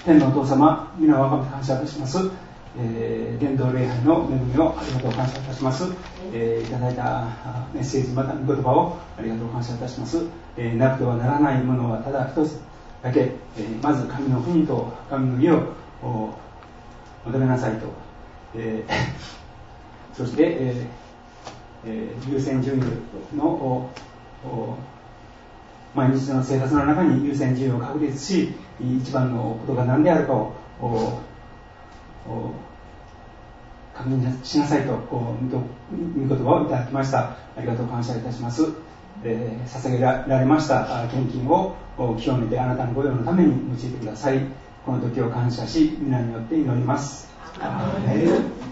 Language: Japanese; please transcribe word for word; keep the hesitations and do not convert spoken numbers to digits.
天のお父様、皆をあがめ感謝いたします。えー、伝道礼拝の恵みをありがとう感謝いたします。えー、いただいたメッセージ、また御言葉をありがとう感謝いたします。えー、なくてはならないものはただ一つだけ、えー、まず神の国と神の義を求めなさいと、えー、そして、えーえー、優先順位の毎日の生活の中に優先順位を確立し、一番のことが何であるかを確認しなさいと御言葉をいただきました。ありがとう感謝いたします。えー、捧げられました献金を清めてあなたの御用のために用いてください。この時を感謝し、皆によって祈ります。アーメン。